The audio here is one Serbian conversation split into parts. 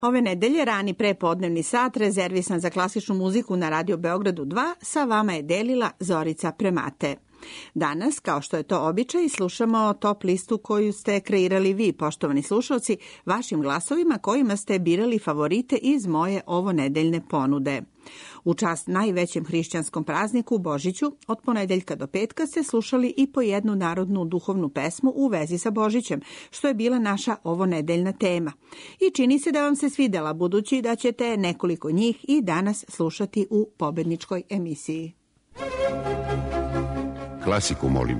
Ove nedelje rani prepodnevni sat rezervisan za klasičnu muziku na Radio Beogradu 2 sa vama je delila Zorica Premate. Danas, kao što je to običaj, slušamo top listu koju ste kreirali vi, poštovani slušalci, vašim glasovima kojima ste birali favorite iz moje ovonedeljne ponude. U čast najvećem hrišćanskom prazniku Božiću, od ponedeljka do petka ste slušali i po jednu narodnu duhovnu pesmu u vezi sa Božićem, što je bila naša ovonedeljna tema. I čini se da vam se svidela, budući da ćete nekoliko njih i danas slušati u pobedničkoj emisiji. Klasiku molim.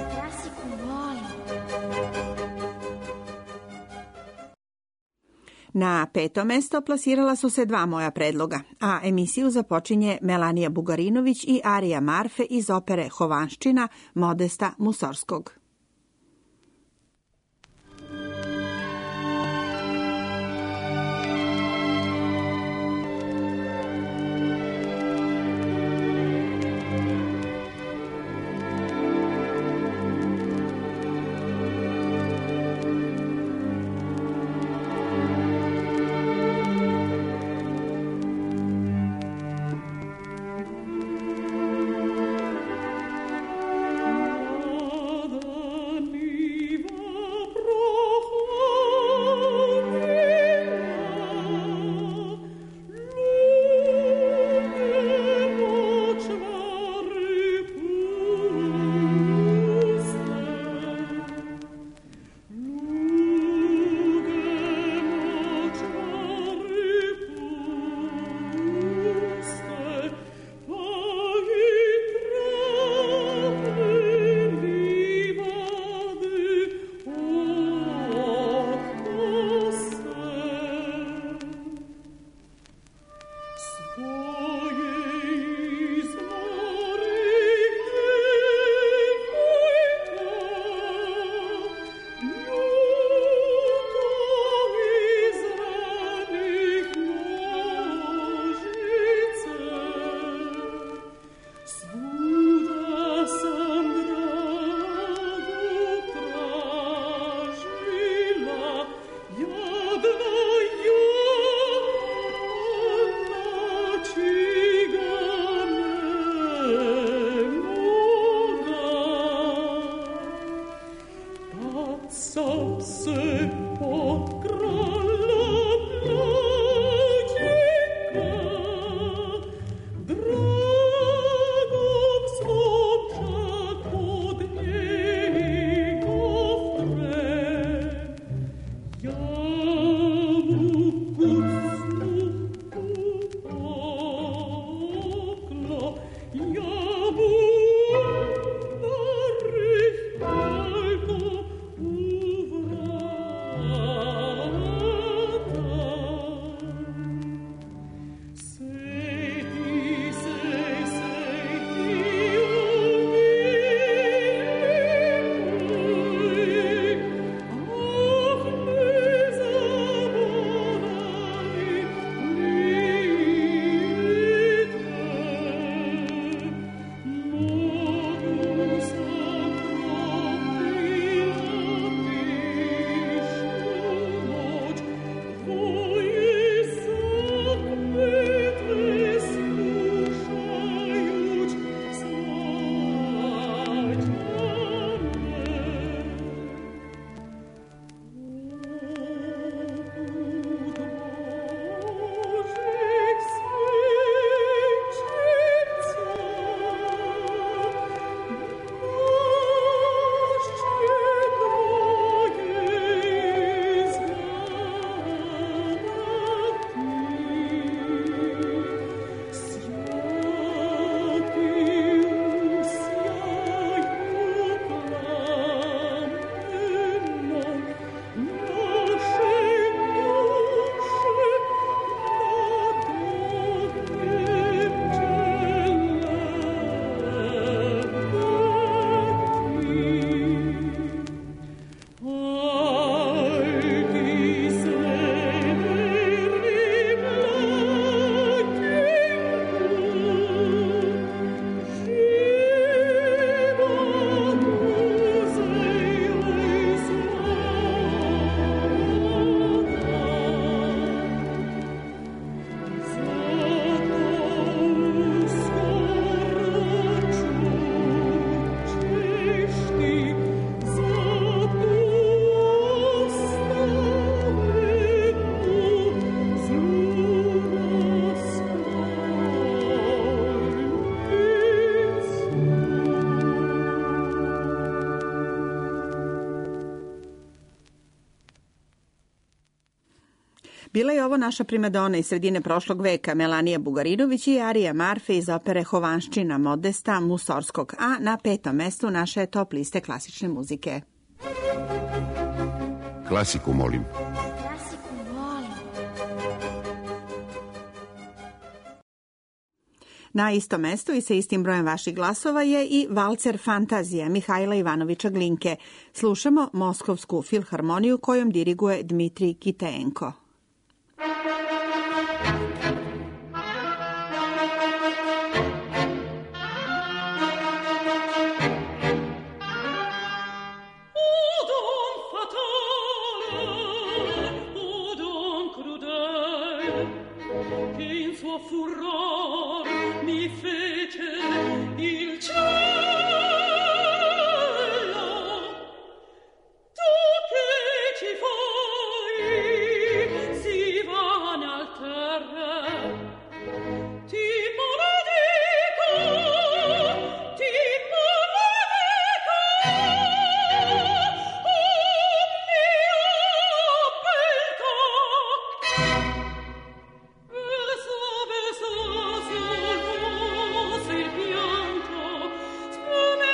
Na 5. mesto plasirala su se 2 moja predloga, a emisiju započinje Melanija Bugarinović i arija Marfe iz opere Hovanščina Modesta Musorskog. Bila je ovo naša primadona iz sredine prošlog veka Melanija Bugarinović i Arija Marfe iz opere Hovanščina Modesta Musorskog, a na 5. mestu naše top liste klasične muzike. Klasiku molim. Na istom mestu i sa istim brojem vaših glasova je i Valcer Fantazija Mihajla Ivanovića Glinke. Slušamo Moskovsku filharmoniju kojom diriguje Dmitrij Kitaenko. Come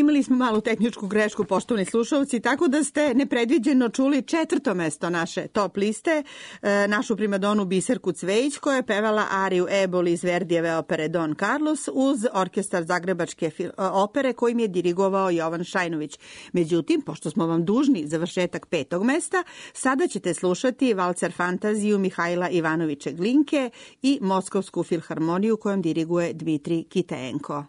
imali smo malu tehničku grešku, poštovani slušalci, tako da ste nepredviđeno čuli 4. mesto naše top liste, našu primadonu Biserku Cvejić, koja je pevala ariju Eboli iz Verdijeve opere Don Carlos uz orkestar Zagrebačke opere kojim je dirigovao Jovan Šajnović. Međutim, pošto smo vam dužni završetak 5. mesta, sada ćete slušati Valcer Fantaziju Mihajla Ivanovića Glinke i Moskovsku filharmoniju kojom diriguje Dmitrij Kitaenko.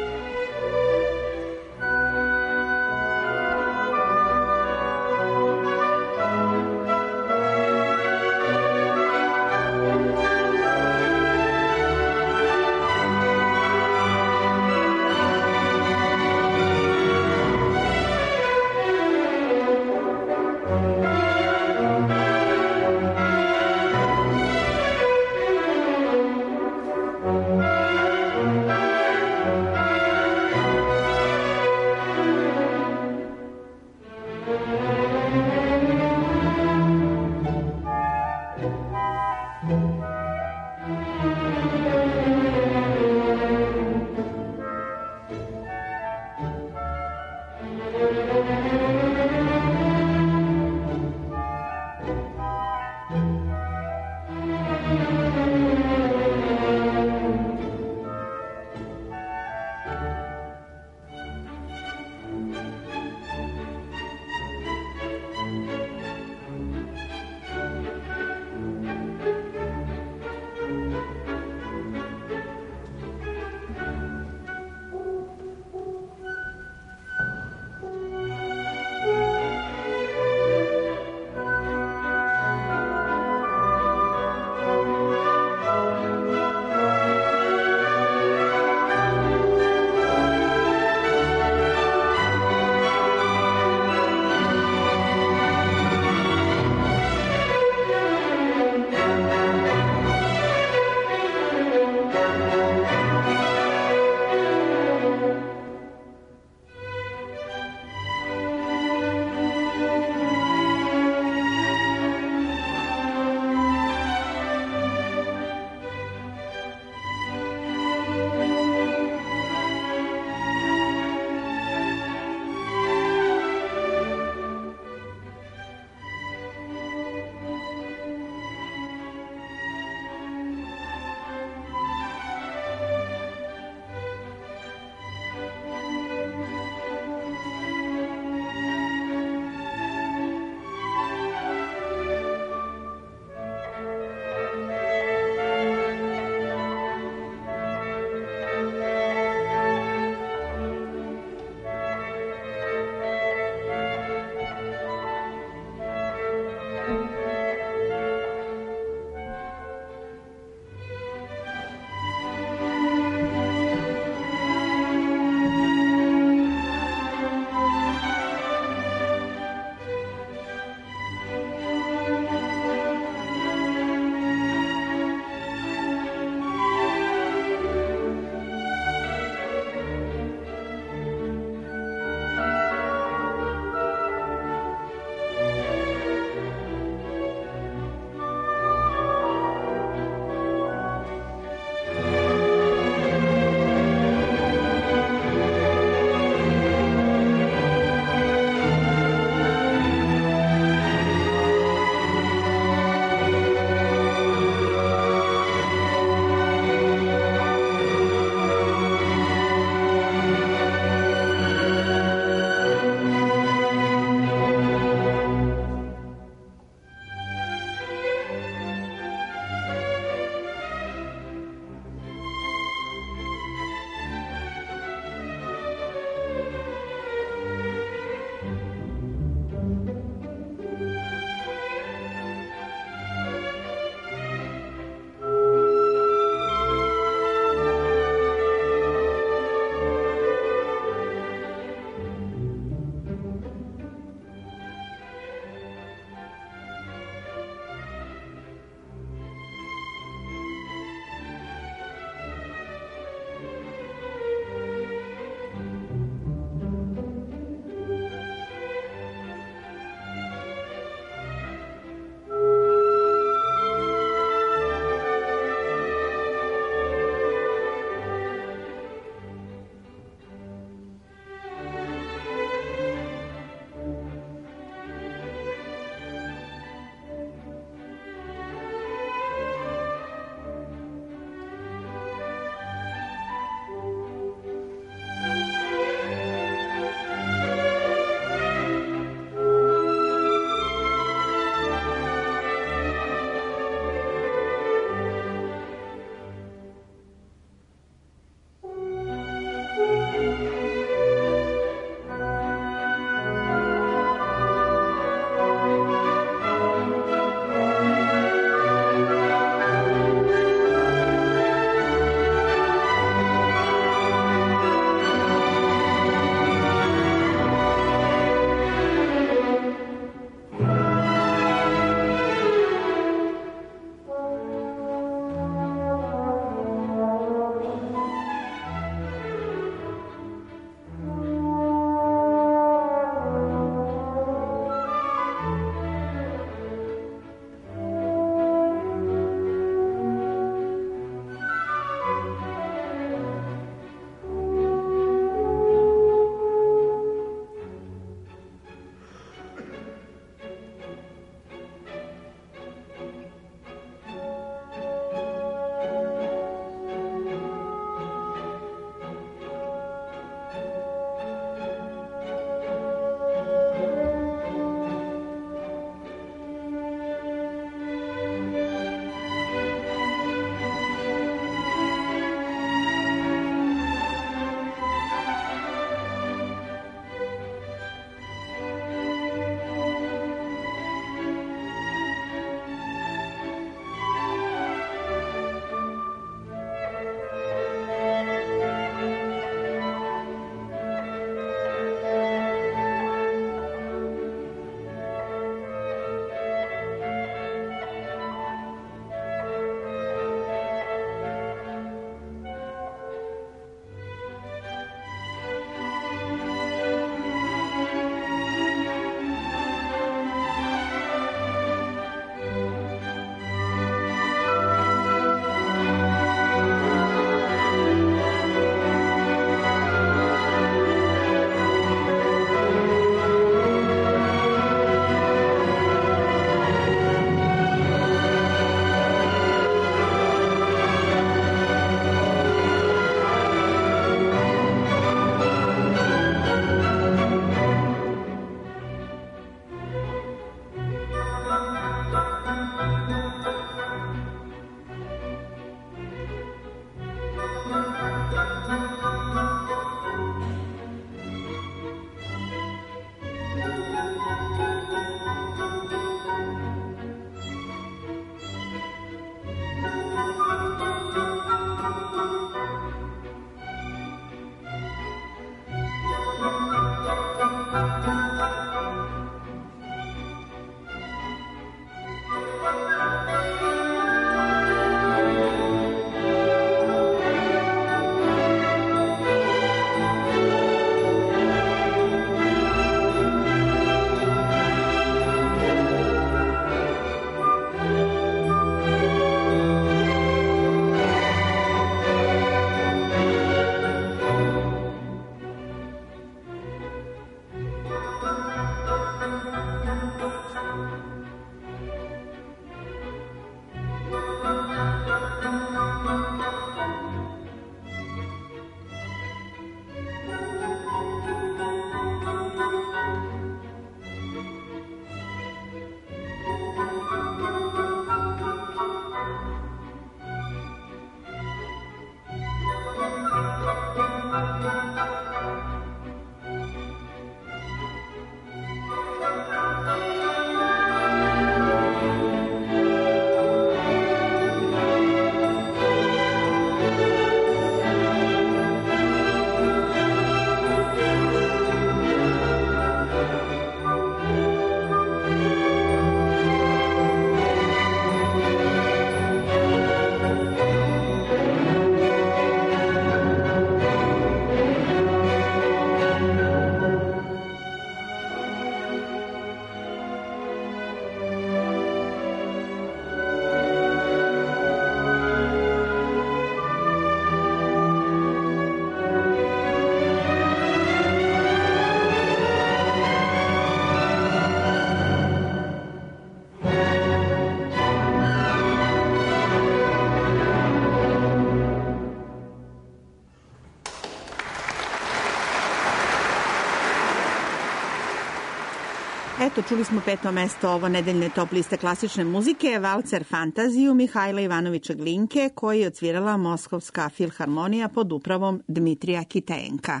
Eto, čuli smo 5. mesto ovo nedeljne top liste klasične muzike, Valcer Fantaziju Mihajla Ivanovića Glinke, koji je odsvirala Moskovska filharmonija pod upravom Dmitrija Kitaenka.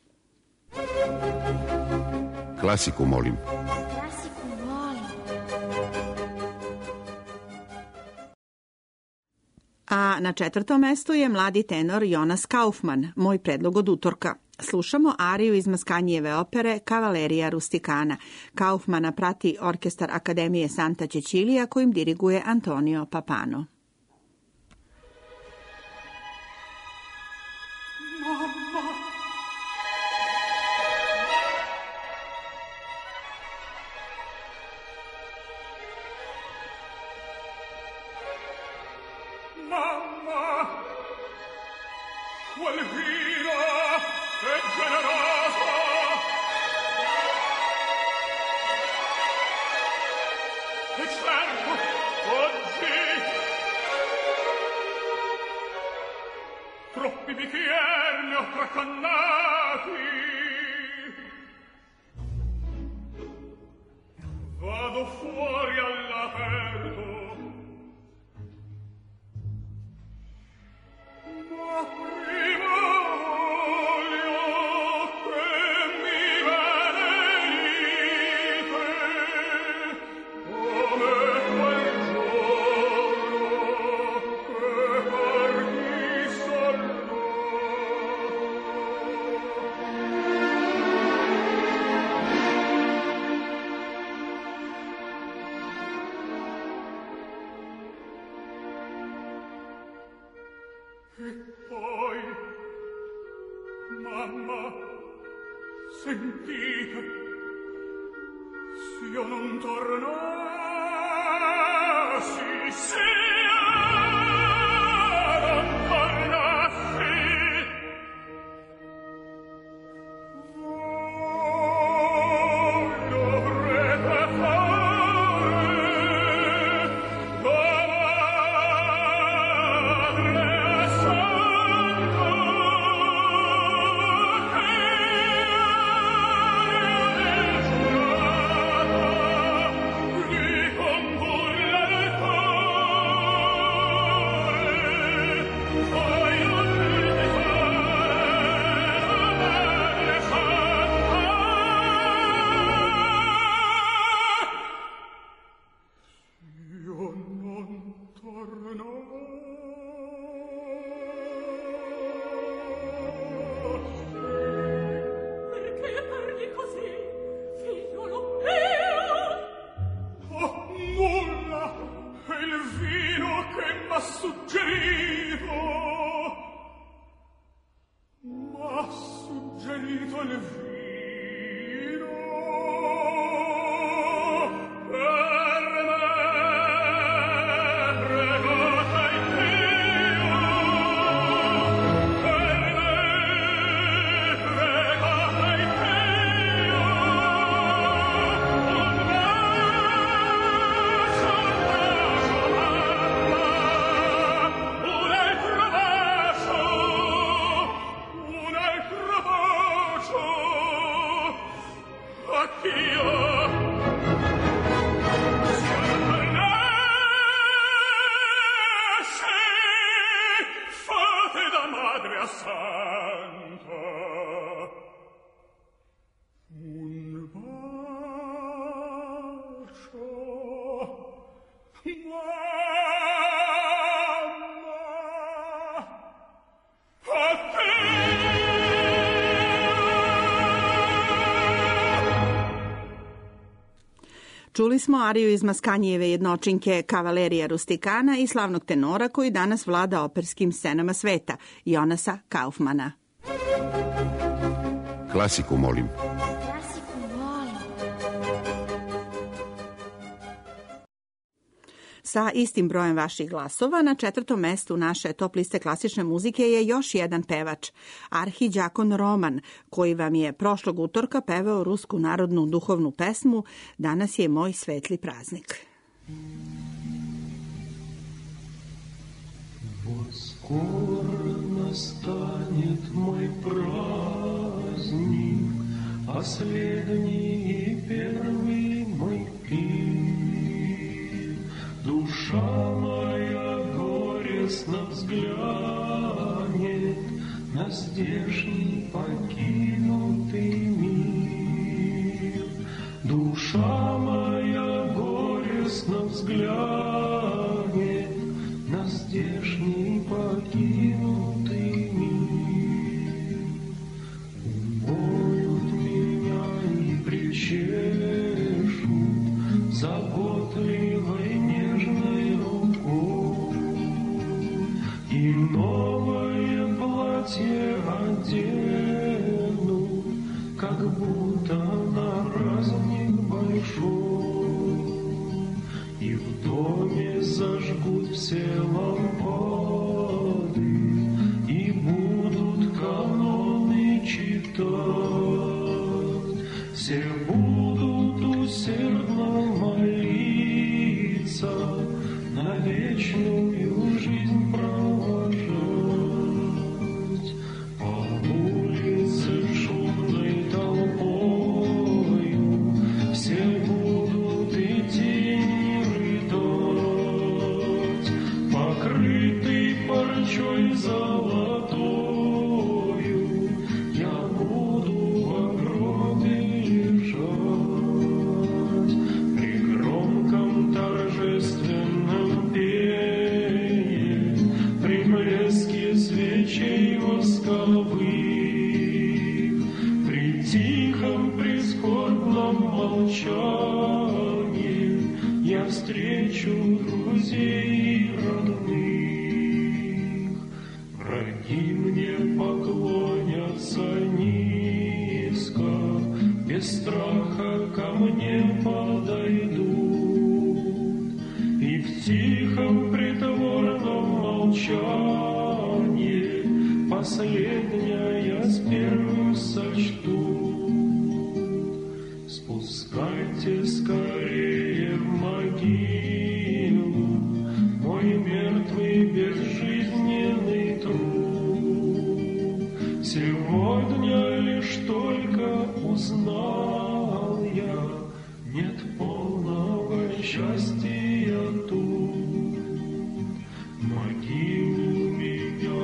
Klasiku molim. A na 4. mestu je mladi tenor Jonas Kaufman, Moj predlog od utorka. Slušamo ariju iz Maskanijeve opere Kavalerija rustikana. Kaufmana prati orkestar Akademije Santa Cecilija kojim diriguje Antonio Papano. Troppi bicchieri ne ho tracannati. Vado fuori all'aperto. Ma prima voglio che mi benedite come quel giorno che parti solo. E poi, mamma, sentite, s'io non tornassi, s'io non tornassi, voi dovrete fare da madre santa che di combulla del cuore, poi non di fare la madre santa. Io non torno. Perché parli così, figliolo mio? Oh, nulla! È il vino che m'ha suggerito. M'ha suggerito il vino. Per me, pregata in Dio. Per me, pregata in Dio. Un bacio, mamma, un altro bacio, un altro bacio, anch'io. Fate da madre a santa un bacio, mamma, a te. Čuli smo ariju iz Maskanijeve jednočinke Kavalerija rustikana i slavnog tenora koji danas vlada operskim scenama sveta, Jonasa Kaufmana. Klasiku molim. Sa istim brojem vaših glasova na 4. mestu naše top liste klasične muzike je još jedan pevač, arhidjakon Roman, koji vam je prošlog utorka pevao rusku narodnu duhovnu pesmu Danas je moj svetli praznik. Скоро настанет мой праздник, последний и первый мой пир. Душа моя горестно взглянет на здешний покинутый мир. Душа моя горестно взглянет на здешний покинутый мир. Умоют меня и причешут заботливой нежной рукой, и новое платье оденут, как будто на праздник большой, и в доме зажгут все лампады, и будут каноны читать. Все будут усердно молиться, на вечную жизнь провожать. По улице шумной толпою все будут идти не рыдать, покрытый парчой золотою, я буду в гробе лежать. При громком торжественном пении, при блеске свечей восковых, при тихом прискорбном молчании я встречу друзей и родных. Враги мне поклонятся низко, без страха ко мне подойдут, и в тихом притворном молчании последняя с первым сочтут. Спускайте скорее в могилу мой мертвый безжизненный труд. Сегодня лишь только узнал я, нет полного счастья тут. Могилу меня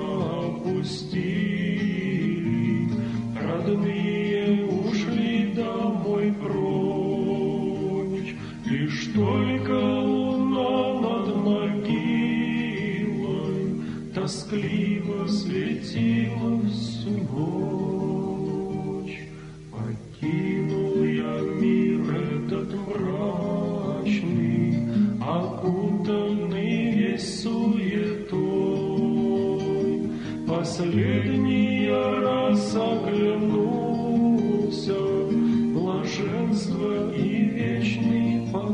опустили, родные ушли домой прочь. Лишь только луна над могилой тоскливо светила всю ночь. Покинул я мир этот мрачный, окутанный весь суетой. Последний раз оглянулся, блаженство и вечный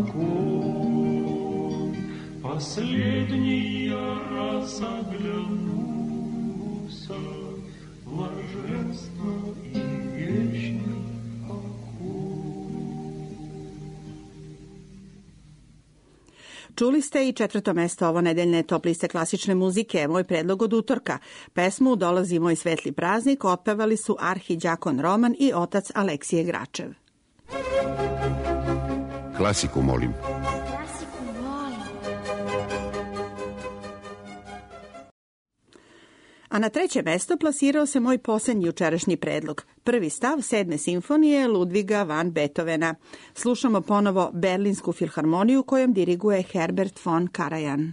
покой. Последний раз оглянулся, блаженство и вечный покой. Čuli ste i 4. mesto ovo nedeljne top liste klasične muzike, moj predlog od utorka. Pesmu Dolazi moj svetli praznik otpevali su arhiđakon Roman i otac Aleksije Gračev. Klasiku molim. A na 3. mesto plasirao se moj posljednji jučerašnji predlog. Prvi stav 7. simfonije Ludviga van Beethovena. Slušamo ponovo Berlinsku filharmoniju kojom diriguje Herbert von Karajan.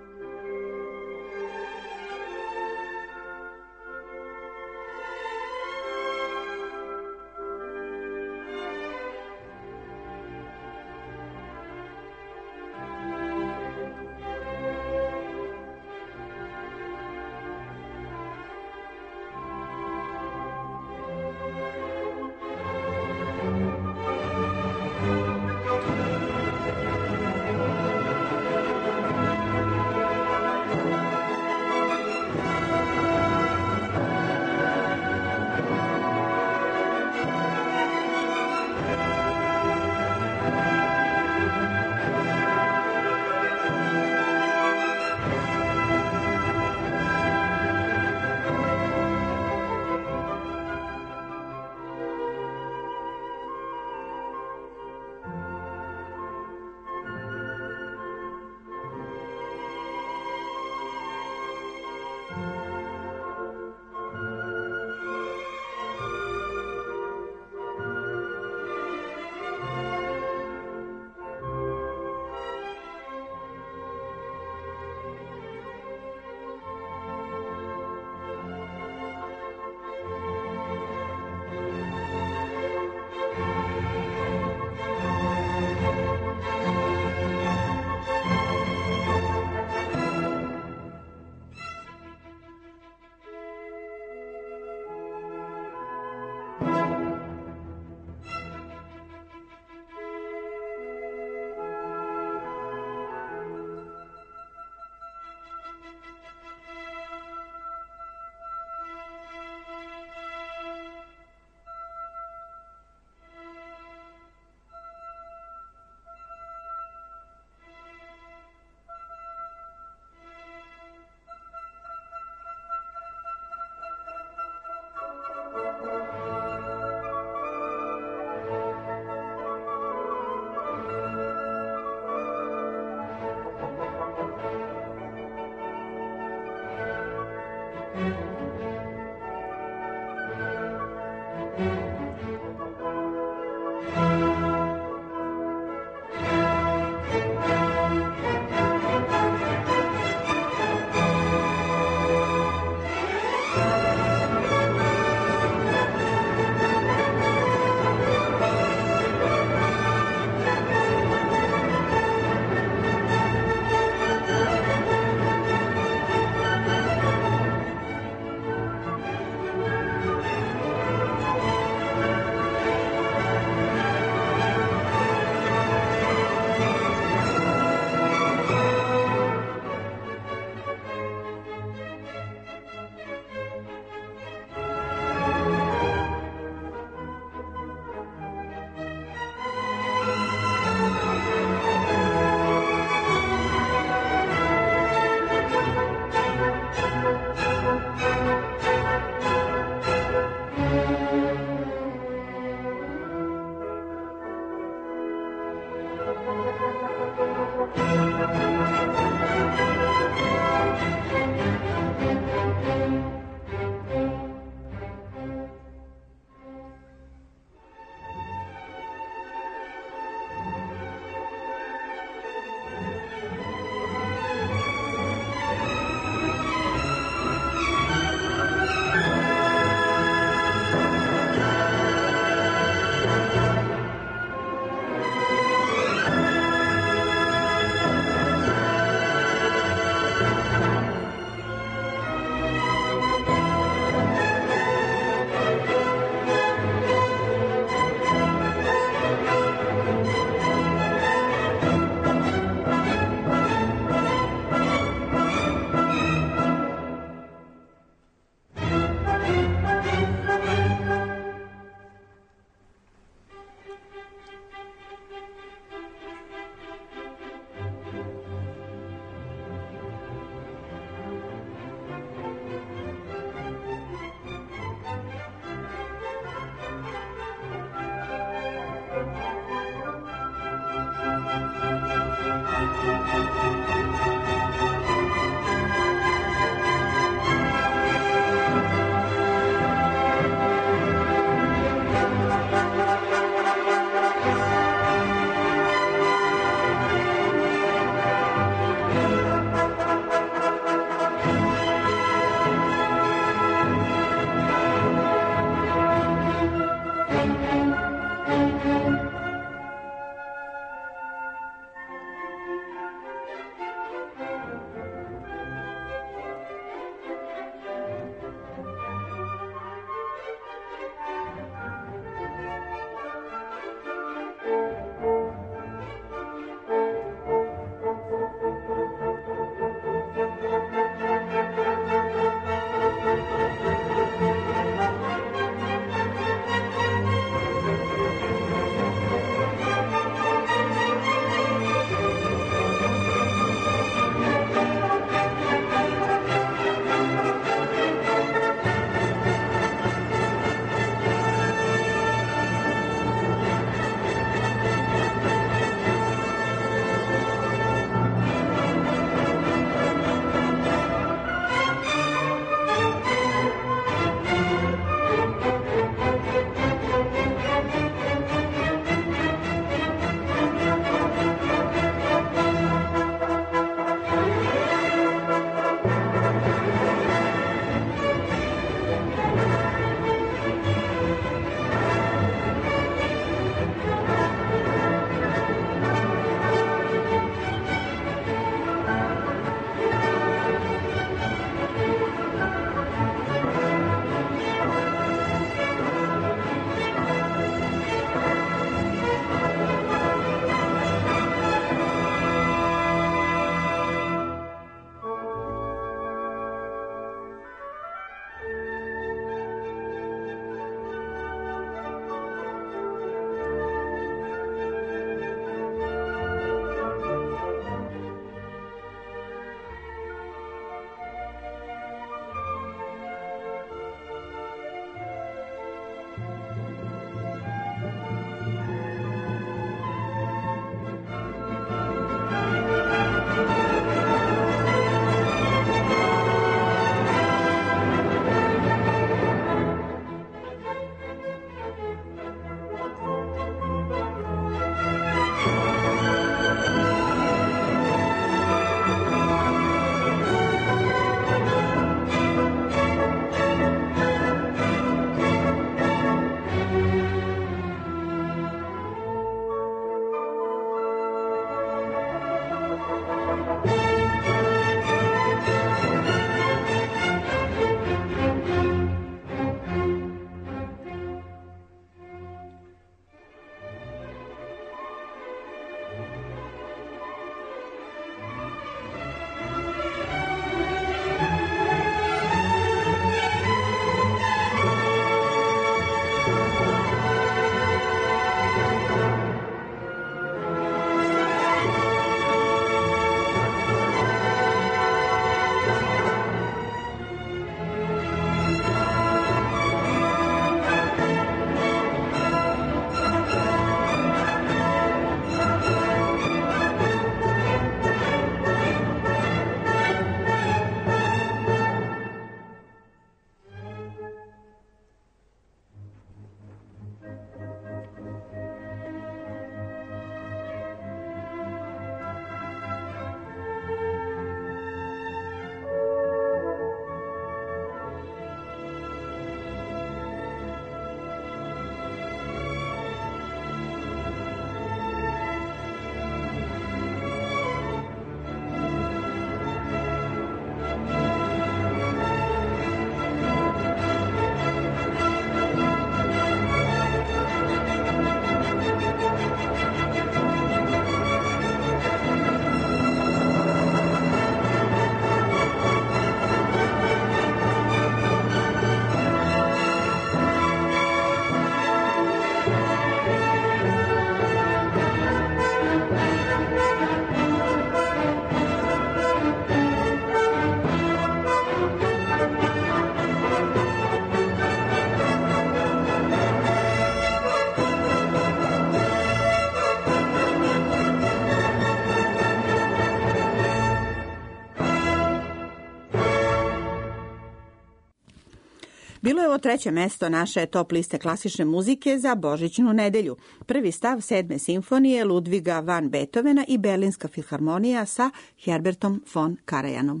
Bilo je ovo 3. mesto naše top liste klasične muzike za Božićnu nedelju. Prvi stav 7. simfonije Ludviga van Beethovena i Berlinska filharmonija sa Herbertom von Karajanom.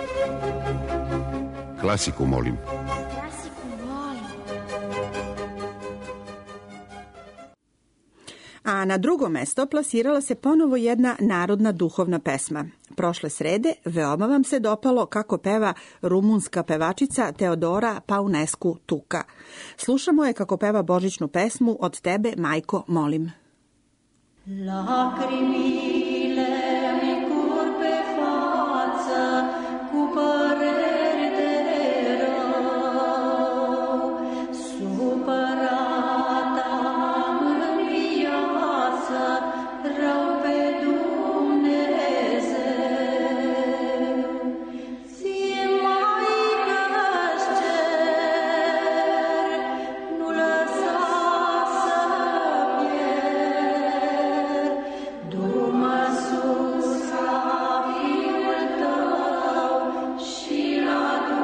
Klasiku molim. A na drugo mesto plasirala se ponovo jedna narodna duhovna pesma. Prošle srede veoma vam se dopalo kako peva rumunska pevačica Teodora Paunescu Tuca. Slušamo je kako peva božićnu pesmu Od tebe, majko, molim. Lacrimile mi curg pe față cu păreri de rău, supărata în viață, rău pe Dumnezeu. Ție, Maică-ți cer, nu lăsa să pierd, du-mă sus la Fiul Tău și la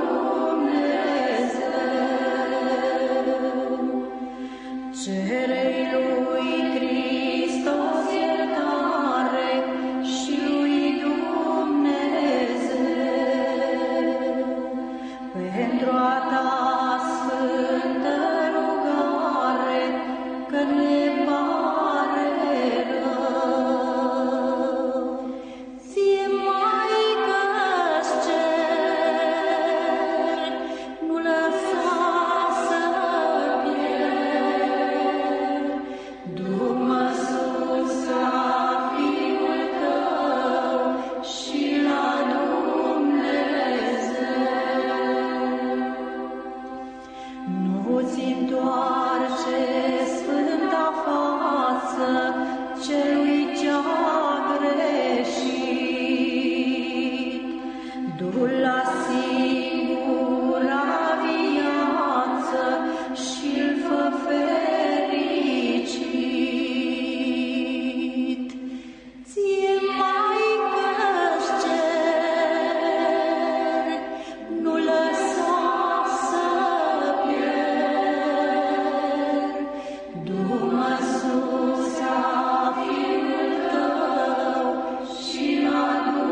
Dumnezeu. Cere-i lui Hristos iertare și lui Dumnezeu pentru a ta sfântă rugare, că ne pare rău. Ție, Maică-ți cer, nu lăsa să pierd, du-mă sus la Fiul Tău și la Dumnezeu. Nu-ți întoarce sfânta față celui ce-a greșit, du-l la singura viață și-l fă fericit. Ție, Maică-ți cer, nu lăsa să pierd, du-mă sus la Fiul Tău și la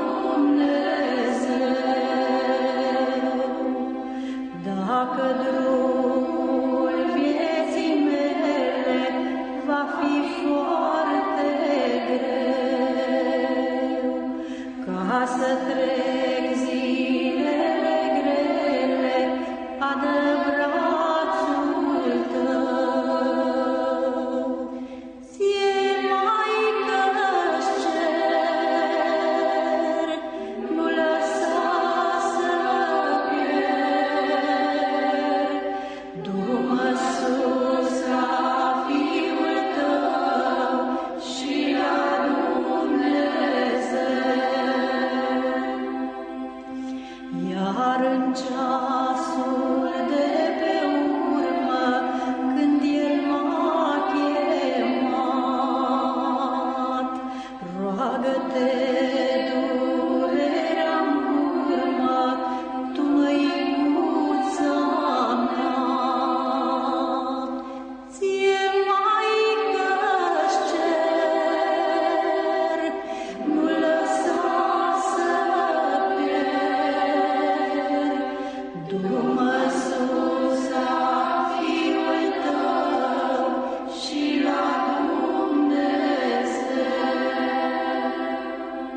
Dumnezeu. Dacă drumul vieții mele va fi foarte greu, ca să trec zilele grele, adă brațul Tău. Ție, Maică-ți cer, nu lăsa să pierd, du-mă sus la Fiul Tău și la Dumnezeu. Iar în ceasul de pe urmă, când El m-a chemat, roagă-te durerea-n urmă, tu, măicuța mea. Ție, Maică-ți cer, nu lăsa să pierd, du-mă sus la Fiul Tău și la Dumnezeu.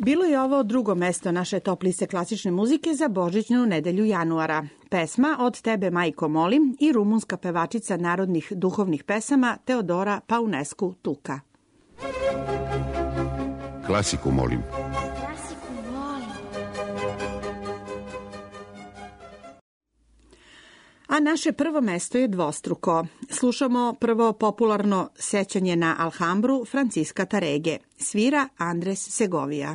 Bilo je ovo drugo mesto naše top liste klasične muzike za božićnu nedelju januara. Pesma Od tebe, majko, molim i rumunska pevačica narodnih duhovnih pesama Teodora Paunescu Tuca. Klasiku molim. A naše prvo mesto je dvostruko. Slušamo prvo popularno sećanje na Alhambru Franciska Tarege. Svira Andres Segovia.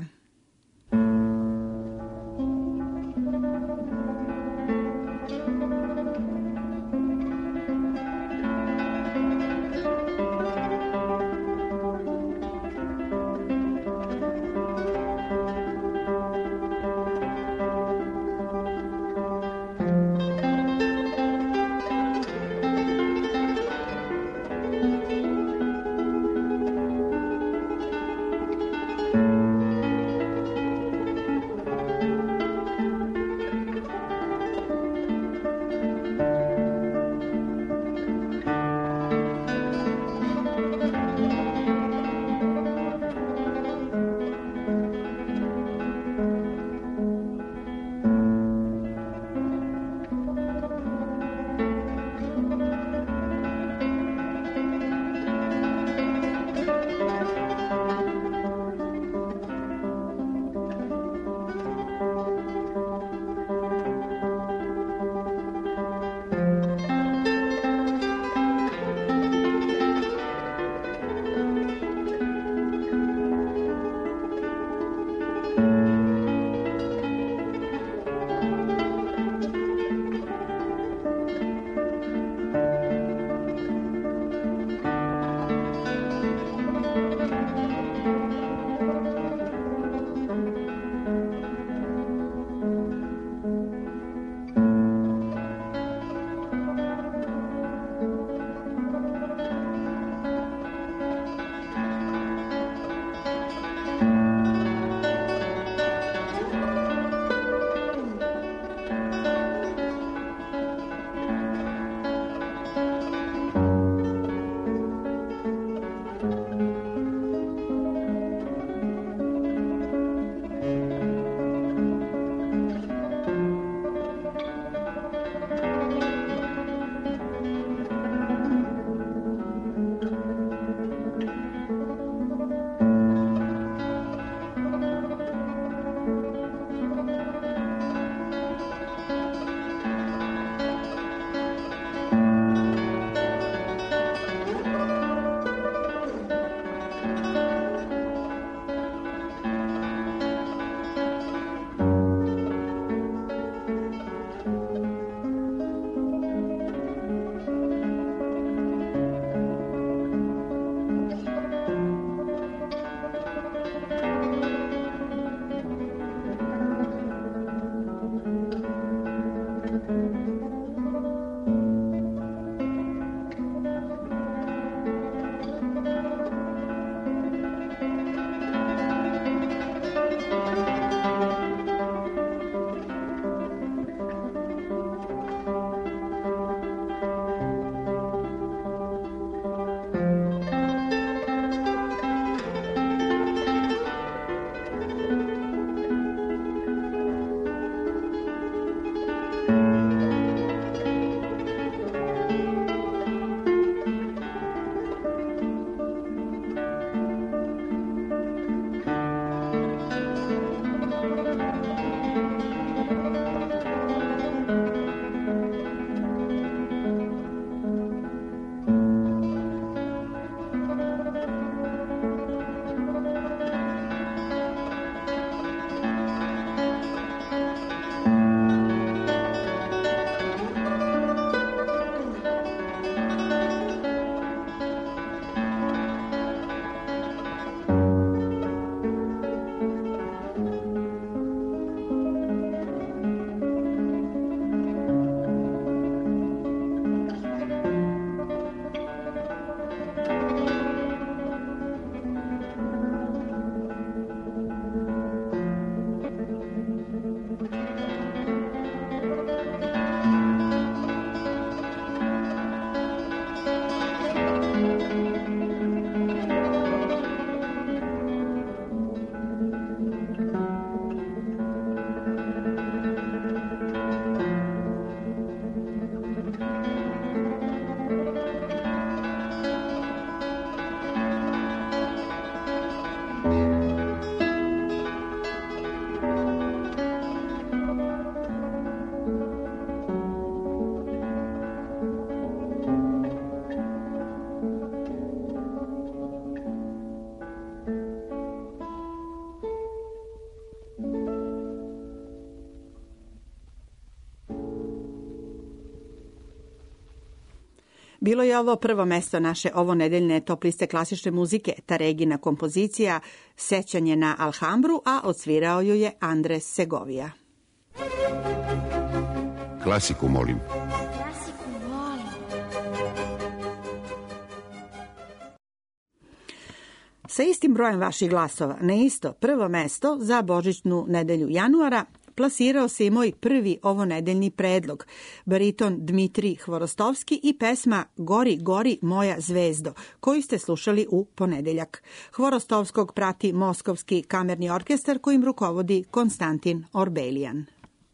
Bilo je ovo prvo mesto naše ovonedeljne top liste klasične muzike, ta Regina kompozicija Sećanje na Alhambru, a odsvirao ju je Andres Segovia. Klasiku molim. Sa istim brojem vaših glasova, na isto prvo mesto za božićnu nedelju januara, plasirao se i moj prvi ovonedeljni predlog, bariton Dmitrij Hvorostovski i pesma Gori, gori moja zvezdo, koju ste slušali u ponedeljak. Hvorostovskog prati Moskovski kamerni orkestar kojim rukovodi Konstantin Orbelijan.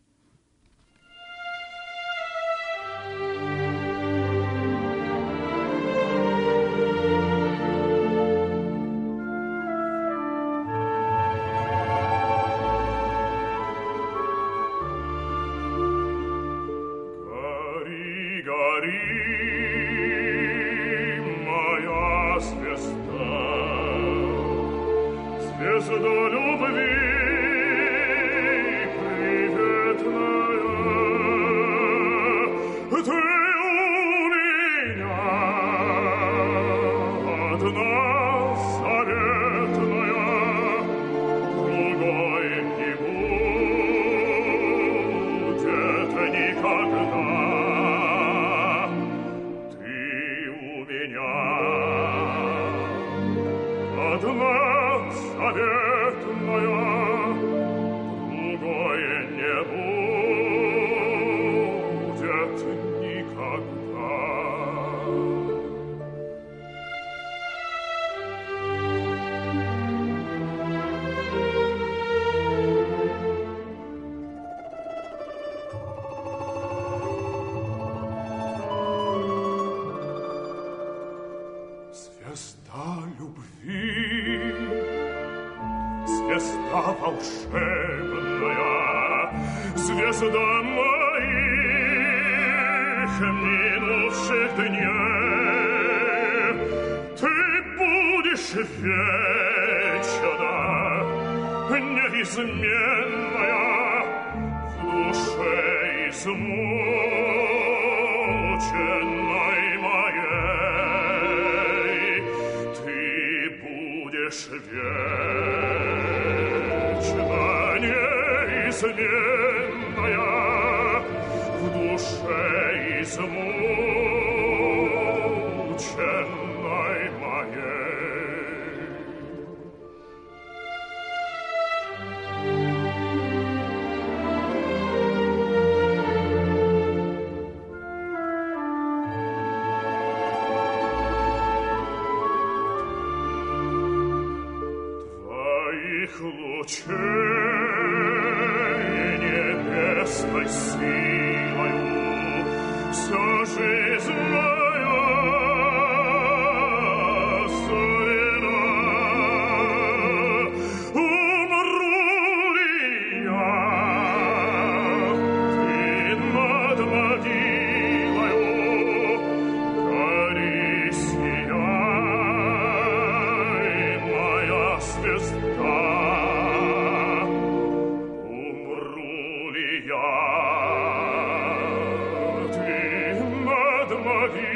Звезда волшебная, звезда моих минувших дней, ты будешь вечно неизменная в душе измученной моей, ты будешь вечно неизменная в душе измученной моей. Твоих лучей небесной силою вся жизнь моя озарена. Умру ли я, ты над могилою гори, сияй, моя звезда. Умру ли я, ты над могилою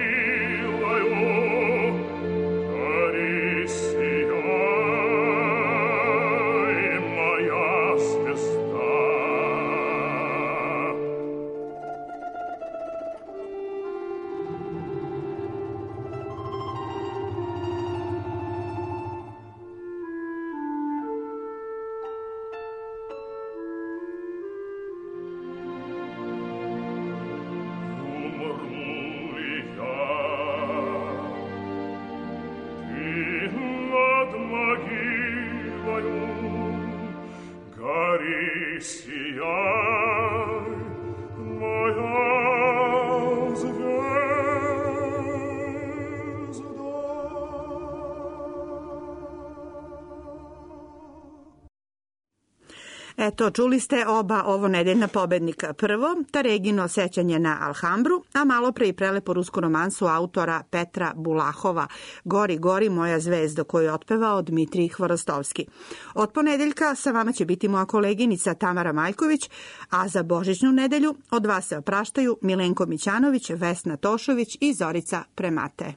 Eto, čuli ste oba ovo nedeljna pobednika. Prvo, Taregino sećanje na Alhambru, a malo pre i prelepo rusku romansu autora Petra Bulahova Gori, gori moja zvezdo, koju je otpevao Dmitrij Hvorostovski. Od ponedeljka sa vama će biti moja koleginica Tamara Majković, a za božićnu nedelju od vas se opraštaju Milenko Mićanović, Vesna Tošović i Zorica Premate.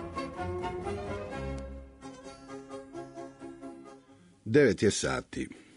Devet je sati.